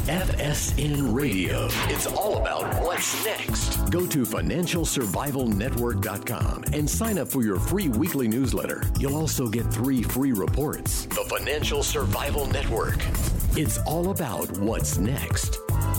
FSN Radio. It's all about what's next. Go to financialsurvivalnetwork.com and sign up for your free weekly newsletter. You'll also get 3 free reports. The Financial Survival Network. It's all about what's next.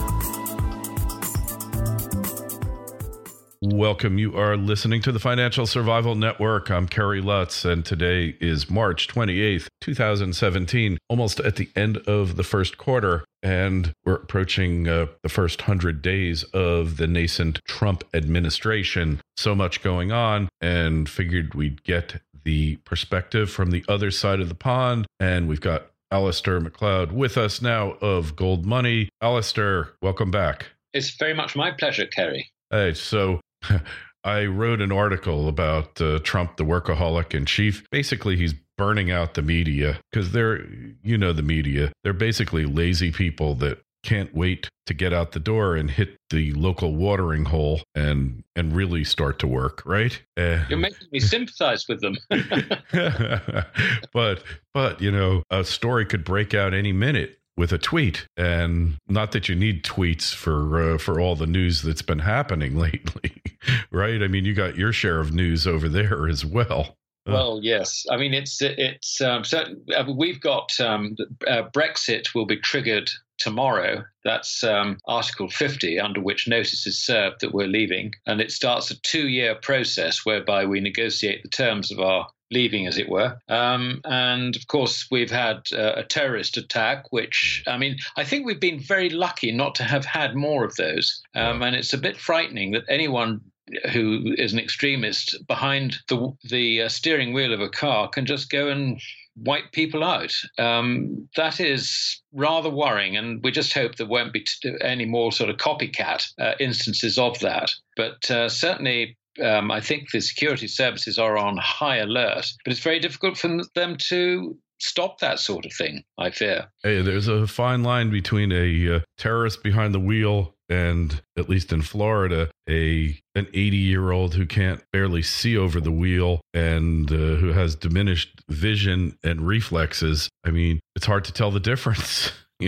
Welcome. You are listening to the Financial Survival Network. I'm Kerry Lutz, and today is March 28th, 2017, almost at the end of the first quarter, and we're approaching the first 100 days of the nascent Trump administration. So much going on, and figured we'd get the perspective from the other side of the pond, and we've got Alistair MacLeod with us now of Gold Money. Alistair, welcome back. It's very much my pleasure, Kerry. Hey, so I wrote an article about Trump, the workaholic in chief. Basically, he's burning out the media because they're, the media. They're basically lazy people that can't wait to get out the door and hit the local watering hole and really start to work, right? You're making me sympathize with them. but a story could break out any minute with a tweet, and not that you need tweets for all the news that's been happening lately, right? I mean, you got your share of news over there as well. Well, yes. I mean, it's certain. We've got Brexit will be triggered tomorrow. That's Article 50, under which notice is served that we're leaving, and it starts a 2-year process whereby we negotiate the terms of our leaving, as it were. And of course, we've had a terrorist attack, which, I mean, I think we've been very lucky not to have had more of those. And it's a bit frightening that anyone who is an extremist behind the steering wheel of a car can just go and wipe people out. That is rather worrying, and we just hope there won't be any more sort of copycat instances of that. But certainly, I think the security services are on high alert, but it's very difficult for them to stop that sort of thing, I fear. Hey, there's a fine line between a terrorist behind the wheel and, at least in Florida, an 80-year-old who can't barely see over the wheel and who has diminished vision and reflexes. I mean, it's hard to tell the difference.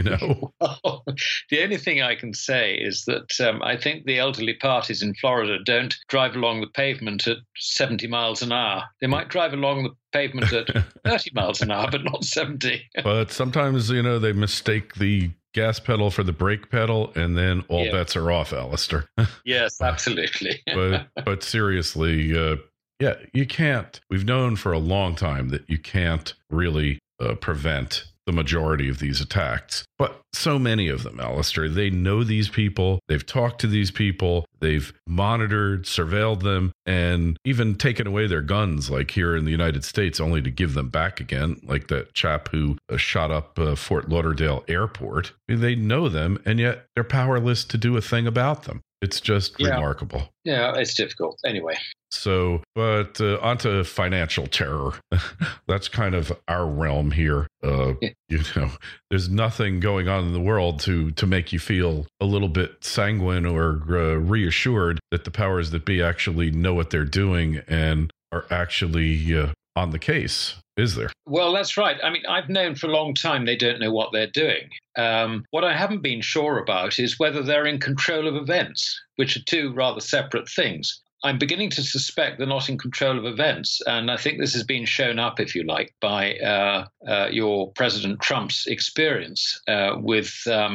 Well, the only thing I can say is that I think the elderly parties in Florida don't drive along the pavement at 70 miles an hour. They might drive along the pavement at 30 miles an hour, but not 70. But sometimes, they mistake the gas pedal for the brake pedal, and then all bets are off, Alistair. Yes, absolutely. but seriously, you can't. We've known for a long time that you can't really prevent the majority of these attacks, but so many of them, Alistair, they know these people, they've talked to these people, they've monitored, surveilled them, and even taken away their guns, like here in the United States, only to give them back again, like that chap who shot up Fort Lauderdale Airport. I mean, they know them, and yet they're powerless to do a thing about them. It's just remarkable. Yeah, it's difficult. Anyway. So, but onto financial terror. That's kind of our realm here. There's nothing going on in the world to make you feel a little bit sanguine or reassured that the powers that be actually know what they're doing and are actually on the case, is there? Well, that's right. I mean, I've known for a long time they don't know what they're doing. What I haven't been sure about is whether they're in control of events, which are two rather separate things. I'm beginning to suspect they're not in control of events, and I think this has been shown up, if you like, by your President Trump's experience with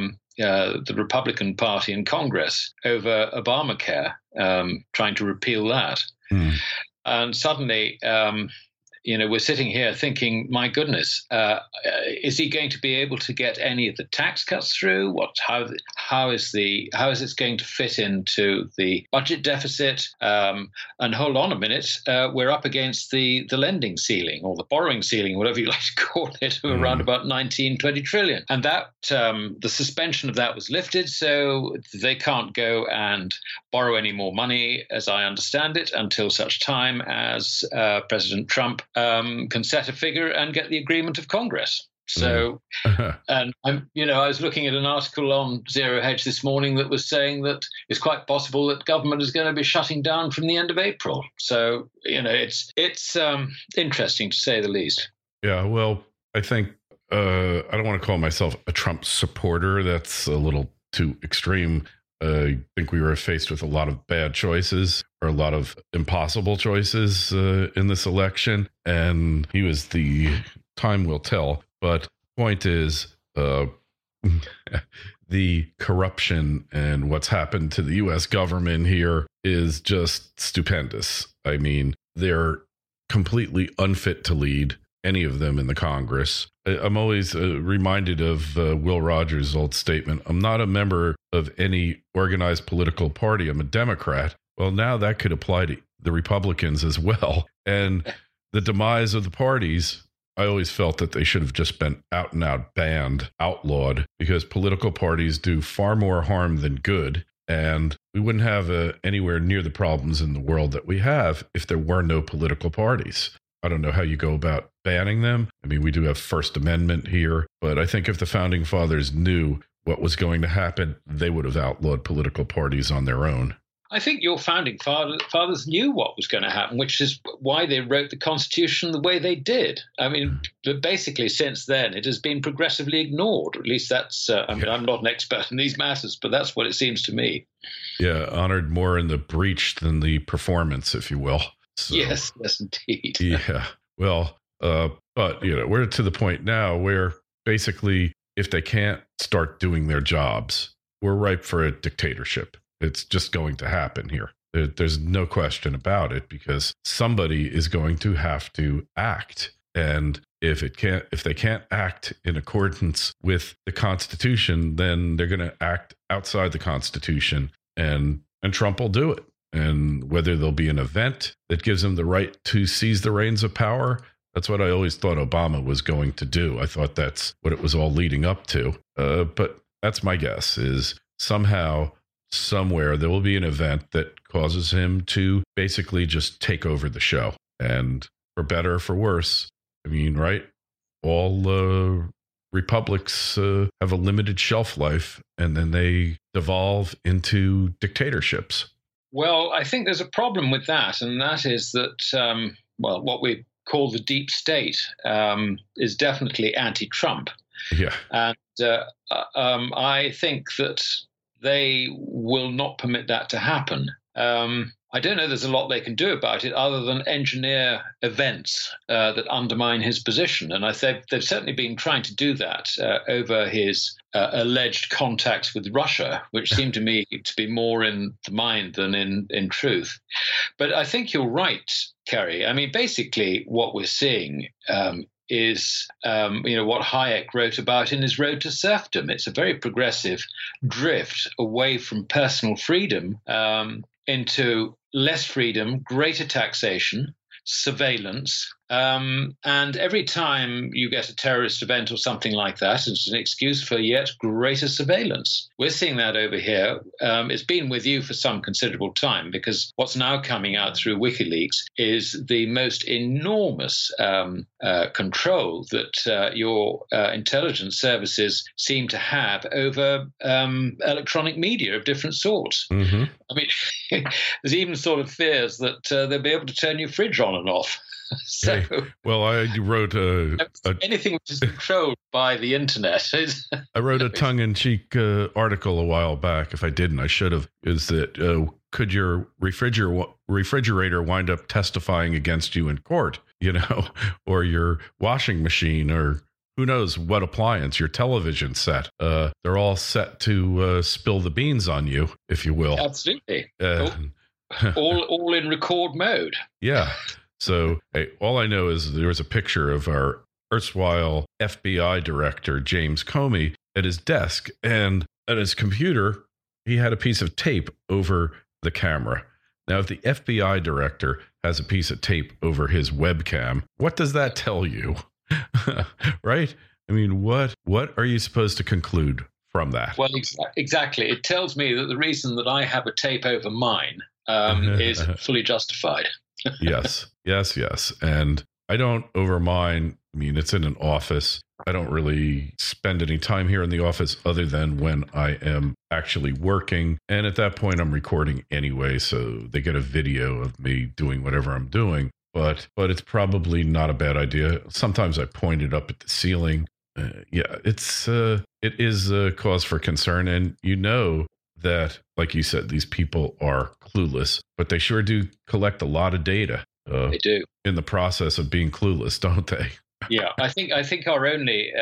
the Republican Party in Congress over Obamacare, trying to repeal that. And suddenly, we're sitting here thinking, my goodness, is he going to be able to get any of the tax cuts through? How is this going to fit into the budget deficit? And hold on a minute, we're up against the lending ceiling or the borrowing ceiling, whatever you like to call it, of around about 19-20 trillion. And that the suspension of that was lifted, so they can't go and borrow any more money, as I understand it, until such time as President Trump can set a figure and get the agreement of Congress. So, and I was looking at an article on Zero Hedge this morning that was saying that it's quite possible that government is going to be shutting down from the end of April. So, it's interesting to say the least. Yeah, well, I think I don't want to call myself a Trump supporter. That's a little too extreme. I think we were faced with a lot of bad choices or a lot of impossible choices in this election. And he was time will tell. But point is, the corruption and what's happened to the U.S. government here is just stupendous. I mean, they're completely unfit to lead, any of them in the Congress. I'm always reminded of Will Rogers' old statement, I'm not a member of any organized political party, I'm a Democrat. Well, now that could apply to the Republicans as well. And the demise of the parties, I always felt that they should have just been out and out banned, outlawed, because political parties do far more harm than good. And we wouldn't have anywhere near the problems in the world that we have if there were no political parties. I don't know how you go about banning them. I mean, we do have First Amendment here, but I think if the founding fathers knew what was going to happen, they would have outlawed political parties on their own. I think your founding fathers knew what was going to happen, which is why they wrote the Constitution the way they did. I mean, basically, since then, it has been progressively ignored. At least that's, I'm not an expert in these matters, but that's what it seems to me. Yeah, honored more in the breach than the performance, if you will. So, yes, indeed. Yeah. Well, but, we're to the point now where basically, if they can't start doing their jobs, we're ripe for a dictatorship. It's just going to happen here. There's no question about it, because somebody is going to have to act. And if they can't act in accordance with the Constitution, then they're going to act outside the Constitution, and Trump will do it. And whether there'll be an event that gives him the right to seize the reins of power, that's what I always thought Obama was going to do. I thought that's what it was all leading up to. But that's my guess, is somehow, somewhere, there will be an event that causes him to basically just take over the show. And for better or for worse, I mean, right? All republics have a limited shelf life, and then they devolve into dictatorships. Well, I think there's a problem with that, and that is that, what we call the deep state is definitely anti-Trump. Yeah. And I think that they will not permit that to happen. I don't know there's a lot they can do about it other than engineer events that undermine his position. And they've certainly been trying to do that over his alleged contacts with Russia, which seem to me to be more in the mind than in truth. But I think you're right, Kerry. I mean, basically what we're seeing is what Hayek wrote about in his Road to Serfdom. It's a very progressive drift away from personal freedom into less freedom, greater taxation, surveillance. And every time you get a terrorist event or something like that, it's an excuse for yet greater surveillance. We're seeing that over here. It's been with you for some considerable time, because what's now coming out through WikiLeaks is the most enormous control that your intelligence services seem to have over electronic media of different sorts. Mm-hmm. I mean, there's even sort of fears that they'll be able to turn your fridge on and off. So, hey, well, I wrote anything which is controlled by the internet. I wrote a tongue-in-cheek article a while back. If I didn't, I should have. Is that could your refrigerator wind up testifying against you in court? Or your washing machine, or who knows what appliance, your television set. They're all set to spill the beans on you, if you will. Absolutely. All in record mode. Yeah. So all I know is there was a picture of our erstwhile FBI director, James Comey, at his desk, and at his computer, he had a piece of tape over the camera. Now, if the FBI director has a piece of tape over his webcam, what does that tell you? Right? I mean, what are you supposed to conclude from that? Well, exactly. It tells me that the reason that I have a tape over mine is fully justified. Yes. And I don't over mine. I mean, it's in an office. I don't really spend any time here in the office other than when I am actually working. And at that point, I'm recording anyway, so they get a video of me doing whatever I'm doing. But it's probably not a bad idea. Sometimes I point it up at the ceiling it is a cause for concern, and that, like you said, these people are clueless, but they sure do collect a lot of data. They do in the process of being clueless, don't they? Yeah, I think our only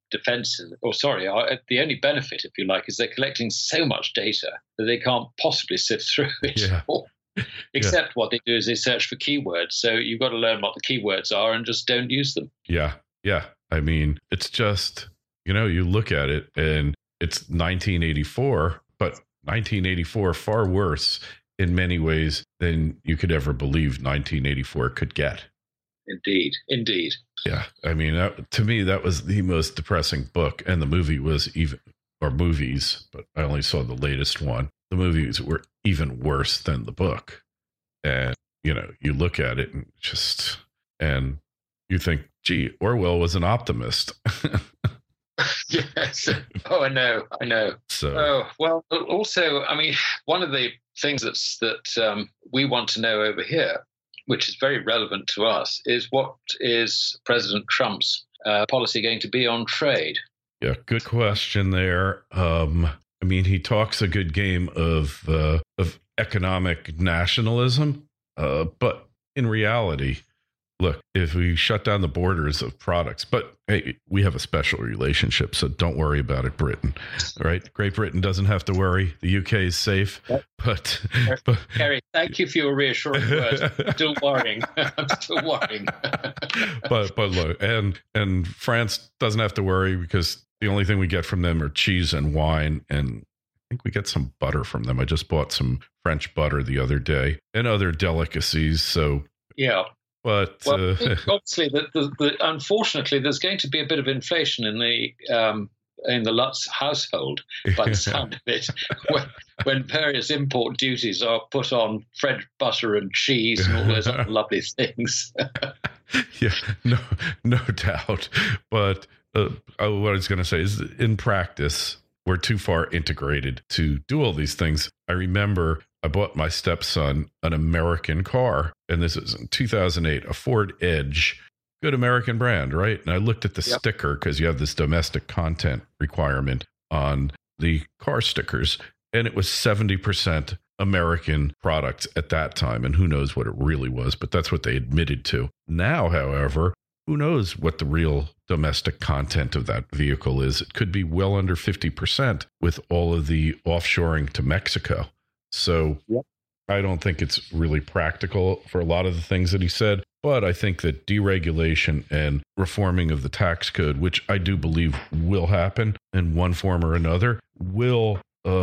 the only benefit, if you like, is they're collecting so much data that they can't possibly sift through it. Yeah. Except what they do is they search for keywords. So you've got to learn what the keywords are and just don't use them. Yeah. I mean, it's just, you look at it and it's 1984, but 1984 far worse in many ways than you could ever believe 1984 could get. Indeed. Yeah. I mean, to me, that was the most depressing book. And the movie was movies, but I only saw the latest one. The movies were even worse than the book. And, you look at it and you think, gee, Orwell was an optimist. Yes. Oh, I know. So, well, also, I mean, one of the things that we want to know over here, which is very relevant to us, is what is President Trump's policy going to be on trade? Yeah, good question there. I mean, he talks a good game of economic nationalism, but in reality, look, if we shut down the borders of products, but hey, we have a special relationship, so don't worry about it, Britain. All right, Great Britain doesn't have to worry. The UK is safe, but Kerry, thank you for your reassuring words. I'm still worrying. but look, and France doesn't have to worry because the only thing we get from them are cheese and wine, and I think we get some butter from them. I just bought some French butter the other day and other delicacies. So yeah. But obviously, unfortunately, there's going to be a bit of inflation in the Lutz household, by the sound of it, when various import duties are put on French butter and cheese and all those other lovely things. Yeah, no doubt. But what I was going to say is, in practice, we're too far integrated to do all these things. I remember I bought my stepson an American car, and this is in 2008, a Ford Edge, good American brand, right? And I looked at the sticker because you have this domestic content requirement on the car stickers, and it was 70% American products at that time. And who knows what it really was, but that's what they admitted to. Now, however, who knows what the real domestic content of that vehicle is? It could be well under 50% with all of the offshoring to Mexico. So I don't think it's really practical for a lot of the things that he said. But I think that deregulation and reforming of the tax code, which I do believe will happen in one form or another, will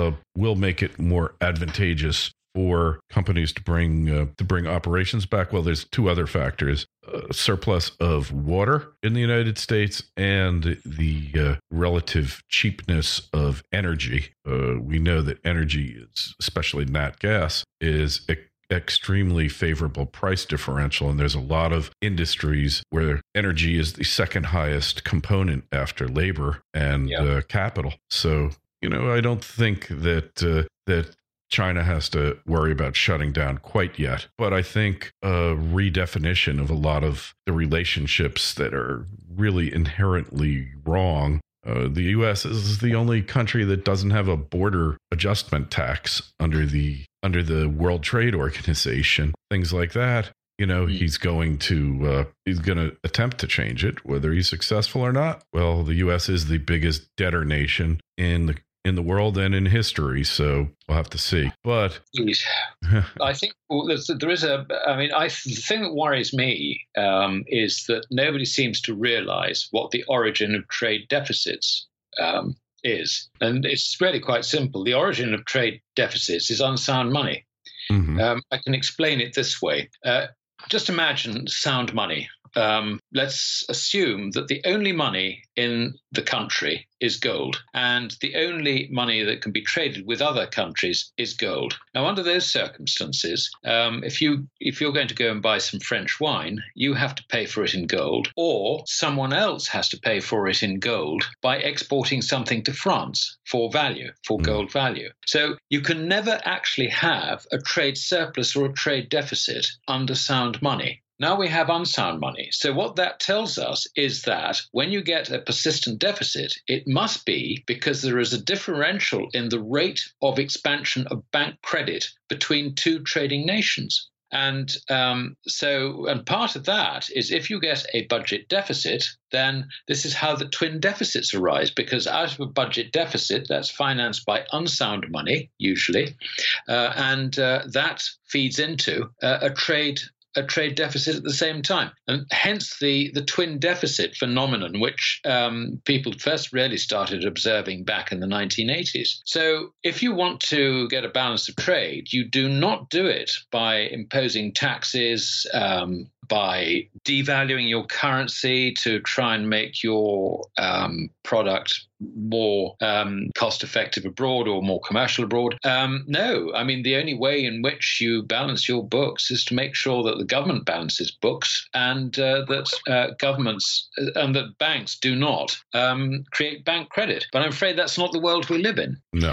make it more advantageous for companies to bring operations back. Well, there's two other factors: surplus of water in the United States and the relative cheapness of energy. We know that energy, especially nat gas, is extremely favorable price differential, and there's a lot of industries where energy is the second highest component after labor and capital. So, I don't think that China has to worry about shutting down quite yet. But I think a redefinition of a lot of the relationships that are really inherently wrong. The U.S. is the only country that doesn't have a border adjustment tax under the World Trade Organization. Things like that. He's going to attempt to change it. Whether he's successful or not, well, the U.S. is the biggest debtor nation in the world and in history, so we'll have to see. But I think there is the thing that worries me is that nobody seems to realize what the origin of trade deficits is. And it's really quite simple. The origin of trade deficits is unsound money. Mm-hmm. I can explain it this way. Just imagine sound money. Let's assume that the only money in the country is gold, and the only money that can be traded with other countries is gold. Now, under those circumstances, if you're going to go and buy some French wine, you have to pay for it in gold, or someone else has to pay for it in gold by exporting something to France for gold value. So you can never actually have a trade surplus or a trade deficit under sound money. Now we have unsound money. So what that tells us is that when you get a persistent deficit, it must be because there is a differential in the rate of expansion of bank credit between two trading nations. And and part of that is if you get a budget deficit, then this is how the twin deficits arise, because out of a budget deficit, that's financed by unsound money, usually, and that feeds into a trade deficit at the same time. And hence the twin deficit phenomenon, which people first really started observing back in the 1980s. So if you want to get a balance of trade, you do not do it by imposing taxes, by devaluing your currency to try and make your product more cost-effective abroad or more commercial abroad. No, I mean, the only way in which you balance your books is to make sure that the government balances books and that governments and that banks do not create bank credit. But I'm afraid that's not the world we live in. No.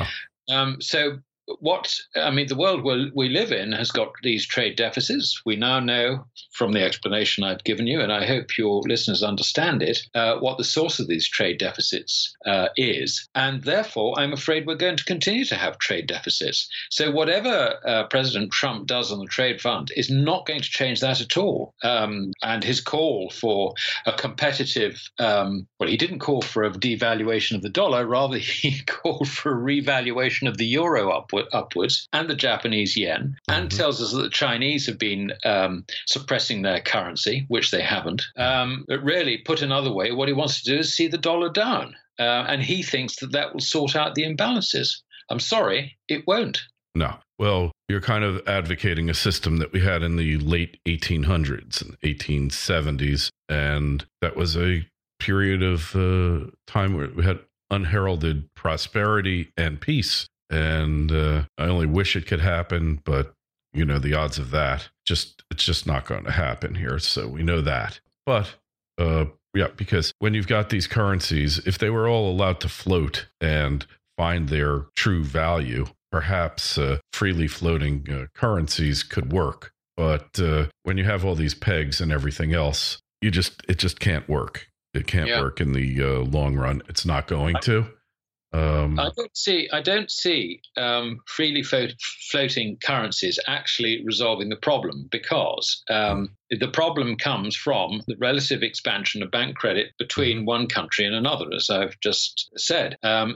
The world we live in has got these trade deficits. We now know from the explanation I've given you, and I hope your listeners understand it, what the source of these trade deficits is. And therefore, I'm afraid we're going to continue to have trade deficits. So whatever President Trump does on the trade front is not going to change that at all. And his call for a competitive, he didn't call for a devaluation of the dollar, rather he called for a revaluation of the euro upwards and the Japanese yen, and tells us that the Chinese have been suppressing their currency, which they haven't. But really, put another way, what he wants to do is see the dollar down. And he thinks that will sort out the imbalances. I'm sorry, it won't. No. Well, you're kind of advocating a system that we had in the late 1800s and 1870s. And that was a period of time where we had unheralded prosperity and peace. And I only wish it could happen, but the odds of that it's just not going to happen here. So we know that. But because when you've got these currencies, if they were all allowed to float and find their true value, perhaps freely floating currencies could work. But when you have all these pegs and everything else, it just can't work. It can't work in the long run. It's not going to. I don't see freely floating currencies actually resolving the problem, because the problem comes from the relative expansion of bank credit between one country and another, as I've just said.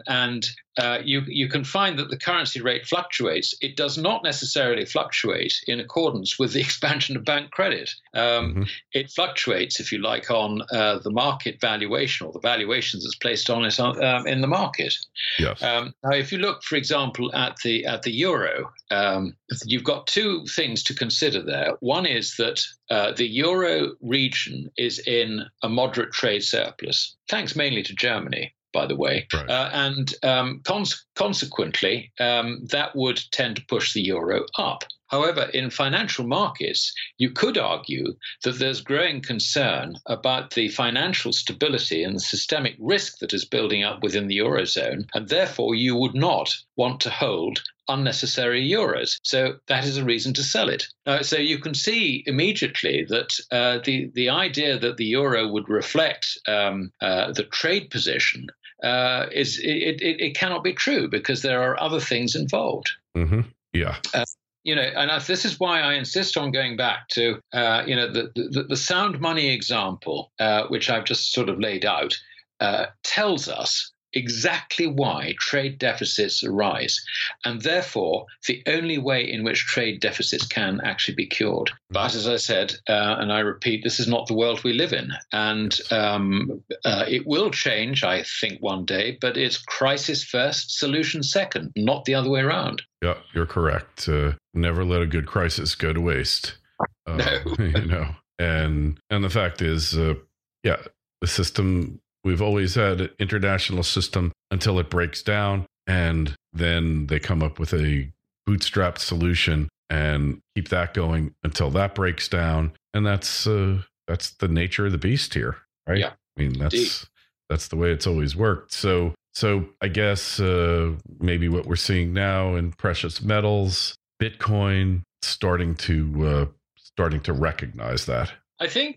You can find that the currency rate fluctuates. It does not necessarily fluctuate in accordance with the expansion of bank credit. It fluctuates, if you like, on the market valuation, or the valuations that's placed on it in the market. Yes. Now, if you look, for example, at the euro, you've got two things to consider there. One is that the euro region is in a moderate trade surplus, thanks mainly to Germany, by the way. Right. And consequently, that would tend to push the euro up. However, in financial markets, you could argue that there's growing concern about the financial stability and the systemic risk that is building up within the Eurozone, and therefore you would not want to hold unnecessary euros. So that is a reason to sell it. So you can see immediately that the idea that the euro would reflect the trade position it cannot be true, because there are other things involved. Mm-hmm. Yeah. And this is why I insist on going back to, the sound money example, which I've just sort of laid out, tells us exactly why trade deficits arise, and therefore the only way in which trade deficits can actually be cured. But as I said, and I repeat, this is not the world we live in, and it will change, I think, one day, but it's crisis first, solution second, not the other way around. Yeah, you're correct. Never let a good crisis go to waste. No. And the fact is, the system, we've always had an international system until it breaks down, and then they come up with a bootstrapped solution and keep that going until that breaks down. And that's the nature of the beast here, right? Yeah, I mean, that's the way it's always worked. So I guess maybe what we're seeing now in precious metals, Bitcoin, starting to recognize that. I think,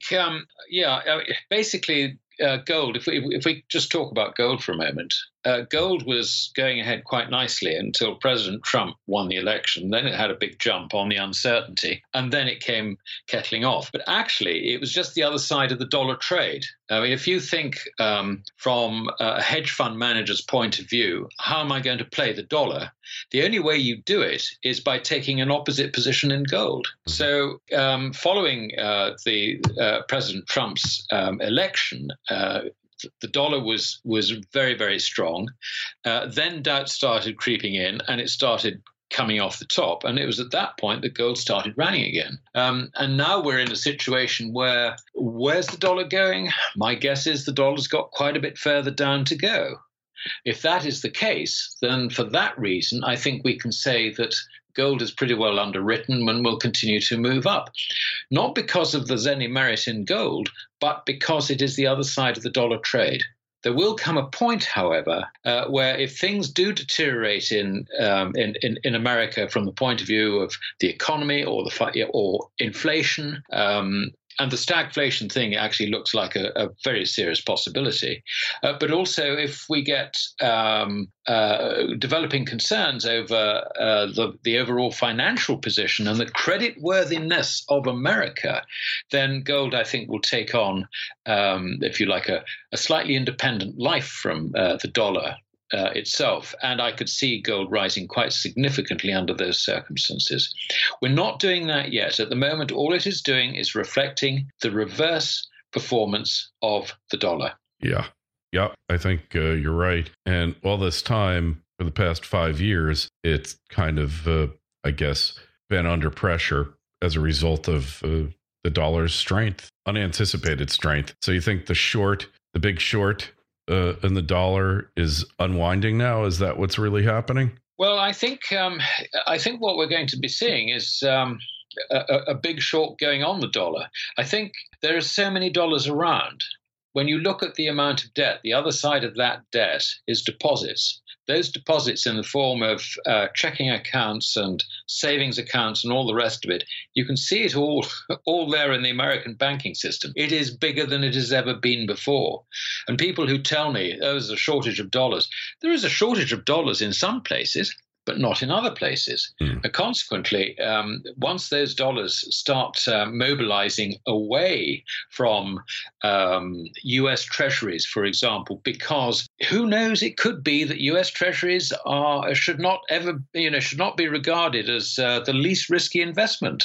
basically, gold. If we just talk about gold for a moment, gold was going ahead quite nicely until President Trump won the election. Then it had a big jump on the uncertainty, and then it came kettling off. But actually, it was just the other side of the dollar trade. I mean, if you think from a hedge fund manager's point of view, how am I going to play the dollar? The only way you do it is by taking an opposite position in gold. So following the President Trump's election, the dollar was very, very strong. Then doubt started creeping in, and it started coming off the top. And it was at that point that gold started rallying again. And now we're in a situation where's the dollar going? My guess is the dollar's got quite a bit further down to go. If that is the case, then for that reason, I think we can say that gold is pretty well underwritten and will continue to move up. Not because of there's any merit in gold, but because it is the other side of the dollar trade. There will come a point, however, where if things do deteriorate in America from the point of view of the economy or inflation, and the stagflation thing actually looks like a very serious possibility. But also, if we get developing concerns over the overall financial position and the creditworthiness of America, then gold, I think, will take on, if you like, a slightly independent life from the dollar itself. And I could see gold rising quite significantly under those circumstances. We're not doing that yet. At the moment, all it is doing is reflecting the reverse performance of the dollar. Yeah, I think you're right. And all this time, for the past 5 years, it's kind of, I guess, been under pressure as a result of the dollar's strength, unanticipated strength. So you think the big short, and the dollar is unwinding now? Is that what's really happening? Well, I think what we're going to be seeing is a big short going on the dollar. I think there are so many dollars around. When you look at the amount of debt, the other side of that debt is deposits. Those deposits in the form of checking accounts and savings accounts and all the rest of it, you can see it all there in the American banking system. It is bigger than it has ever been before. And people who tell me, there's a shortage of dollars, there is a shortage of dollars in some places, but not in other places. And consequently, once those dollars start mobilizing away from U.S. treasuries, for example, because who knows, it could be that U.S. treasuries should not be regarded as the least risky investment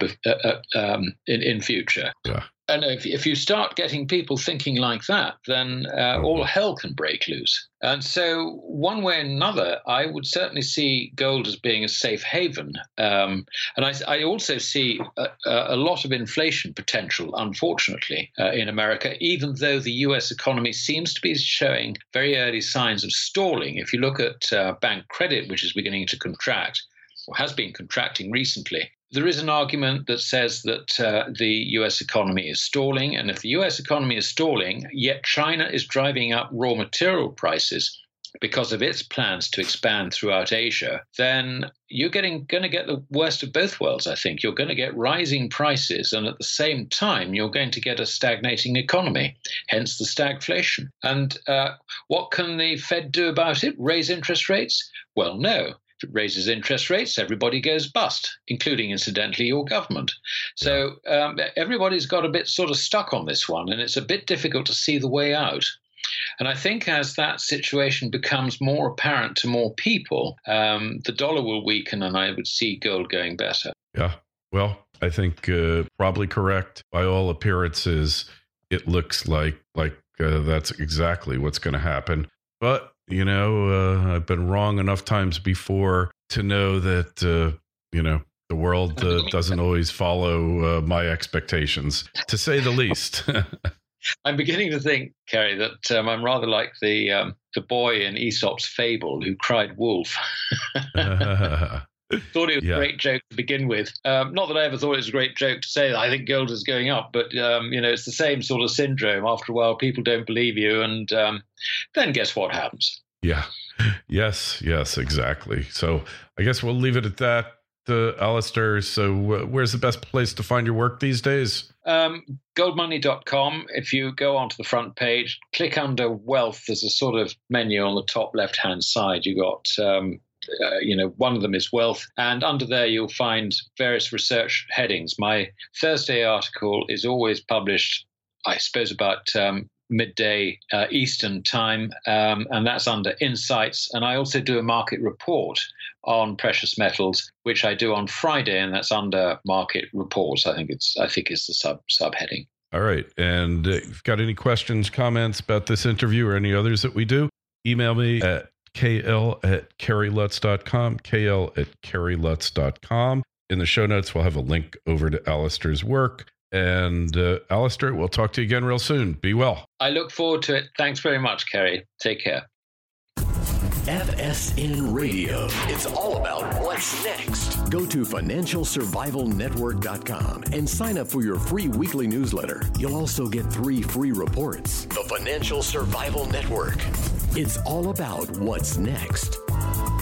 in future. Yeah. And if you start getting people thinking like that, then all hell can break loose. And so one way or another, I would certainly see gold as being a safe haven. And I also see a lot of inflation potential, unfortunately, in America, even though the U.S. economy seems to be showing very early signs of stalling. If you look at bank credit, which is beginning to contract, or has been contracting recently, there is an argument that says that the U.S. economy is stalling. And if the U.S. economy is stalling, yet China is driving up raw material prices because of its plans to expand throughout Asia, then you're going to get the worst of both worlds, I think. You're going to get rising prices, and at the same time, you're going to get a stagnating economy, hence the stagflation. And what can the Fed do about it? Raise interest rates? Well, no. If it raises interest rates, everybody goes bust, including, incidentally, your government. So everybody's got a bit sort of stuck on this one, and it's a bit difficult to see the way out. And I think as that situation becomes more apparent to more people, the dollar will weaken, and I would see gold going better. Yeah, well, I think probably correct. By all appearances, it looks like that's exactly what's going to happen. But I've been wrong enough times before to know that, the world doesn't always follow my expectations, to say the least. I'm beginning to think, Kerry, that I'm rather like the boy in Aesop's fable who cried wolf. Thought it was a great joke to begin with. Not that I ever thought it was a great joke to say that I think gold is going up, but it's the same sort of syndrome. After a while, people don't believe you, and then guess what happens? Yeah. Yes, exactly. So I guess we'll leave it at that. Alistair. So where's the best place to find your work these days? Goldmoney.com. If you go onto the front page, click under wealth, there's a sort of menu on the top left-hand side. You got, one of them is wealth. And under there, you'll find various research headings. My Thursday article is always published, I suppose, about midday Eastern time, and that's under Insights. And I also do a market report on precious metals, which I do on Friday, and that's under Market Reports. I think it's the subheading. All right. And if you've got any questions, comments about this interview or any others that we do, email me at kl@kerrylutz.com, kl@kerrylutz.com. In the show notes, we'll have a link over to Alistair's work. And Alistair, we'll talk to you again real soon. Be well. I look forward to it. Thanks very much, Kerry. Take care. FSN Radio. It's all about what's next. Go to financialsurvivalnetwork.com and sign up for your free weekly newsletter. You'll also get 3 free reports. The Financial Survival Network. It's all about what's next.